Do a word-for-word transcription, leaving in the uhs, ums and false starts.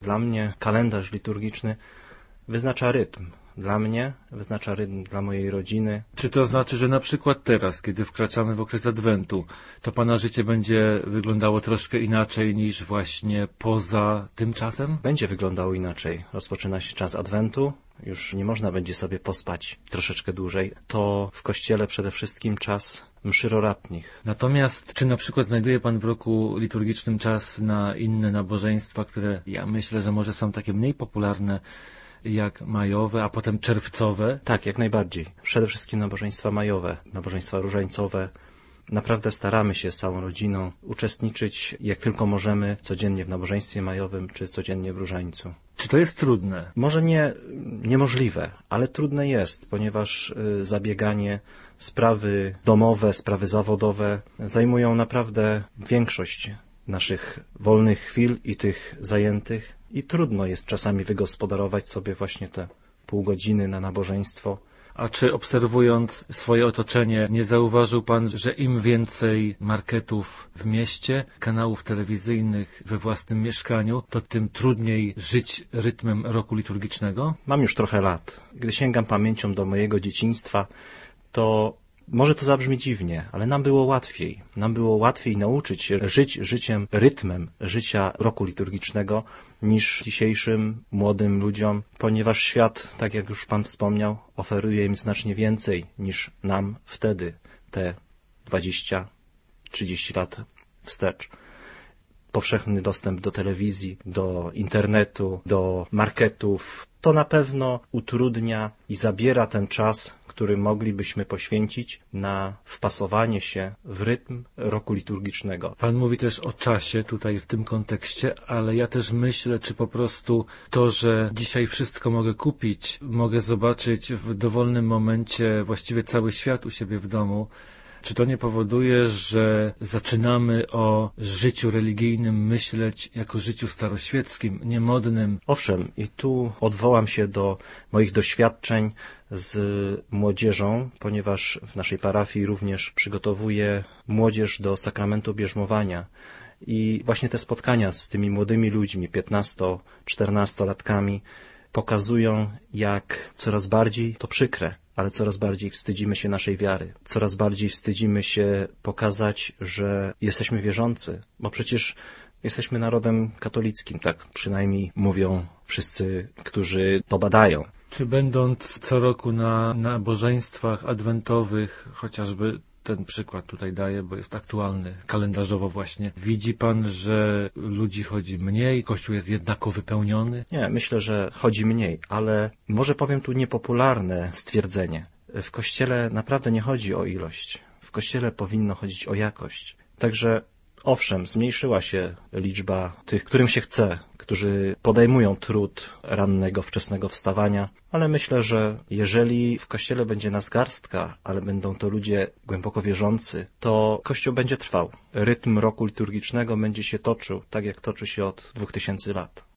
Dla mnie kalendarz liturgiczny wyznacza rytm. Dla mnie wyznacza rytm, dla mojej rodziny. Czy to znaczy, że na przykład teraz, kiedy wkraczamy w okres Adwentu, to Pana życie będzie wyglądało troszkę inaczej niż właśnie poza tym czasem? Będzie wyglądało inaczej. Rozpoczyna się czas Adwentu, już nie można będzie sobie pospać troszeczkę dłużej. To w Kościele przede wszystkim czas mszy roratnich. Natomiast czy na przykład znajduje Pan w roku liturgicznym czas na inne nabożeństwa, które ja myślę, że może są takie mniej popularne, jak majowe, a potem czerwcowe? Tak, jak najbardziej. Przede wszystkim nabożeństwa majowe, nabożeństwa różańcowe. Naprawdę staramy się z całą rodziną uczestniczyć, jak tylko możemy, codziennie w nabożeństwie majowym, czy codziennie w różańcu. Czy to jest trudne? Może nie niemożliwe, ale trudne jest, ponieważ y, zabieganie, sprawy domowe, sprawy zawodowe zajmują naprawdę większość naszych wolnych chwil i tych zajętych i trudno jest czasami wygospodarować sobie właśnie te pół godziny na nabożeństwo. A czy obserwując swoje otoczenie, nie zauważył Pan, że im więcej marketów w mieście, kanałów telewizyjnych we własnym mieszkaniu, to tym trudniej żyć rytmem roku liturgicznego? Mam już trochę lat. Gdy sięgam pamięcią do mojego dzieciństwa, to może to zabrzmi dziwnie, ale nam było łatwiej. Nam było łatwiej nauczyć się żyć życiem, rytmem życia roku liturgicznego niż dzisiejszym młodym ludziom, ponieważ świat, tak jak już Pan wspomniał, oferuje im znacznie więcej niż nam wtedy, te dwadzieścia trzydzieści lat wstecz. Powszechny dostęp do telewizji, do internetu, do marketów, to na pewno utrudnia i zabiera ten czas, który moglibyśmy poświęcić na wpasowanie się w rytm roku liturgicznego. Pan mówi też o czasie tutaj w tym kontekście, ale ja też myślę, czy po prostu to, że dzisiaj wszystko mogę kupić, mogę zobaczyć w dowolnym momencie właściwie cały świat u siebie w domu, czy to nie powoduje, że zaczynamy o życiu religijnym myśleć jako życiu staroświeckim, niemodnym? Owszem, i tu odwołam się do moich doświadczeń z młodzieżą, ponieważ w naszej parafii również przygotowuję młodzież do sakramentu bierzmowania. I właśnie te spotkania z tymi młodymi ludźmi, piętnasto-czternastolatkami, pokazują, jak coraz bardziej to przykre, ale coraz bardziej wstydzimy się naszej wiary. Coraz bardziej wstydzimy się pokazać, że jesteśmy wierzący, bo przecież jesteśmy narodem katolickim, tak przynajmniej mówią wszyscy, którzy to badają. Czy będąc co roku na nabożeństwach adwentowych, chociażby ten przykład tutaj daję, bo jest aktualny kalendarzowo właśnie, widzi Pan, że ludzi chodzi mniej, Kościół jest jednako wypełniony? Nie, myślę, że chodzi mniej, ale może powiem tu niepopularne stwierdzenie. W Kościele naprawdę nie chodzi o ilość. W Kościele powinno chodzić o jakość. Także owszem, zmniejszyła się liczba tych, którym się chce, którzy podejmują trud rannego, wczesnego wstawania, ale myślę, że jeżeli w Kościele będzie nas garstka, ale będą to ludzie głęboko wierzący, to Kościół będzie trwał. Rytm roku liturgicznego będzie się toczył, tak jak toczy się od dwóch tysięcy lat.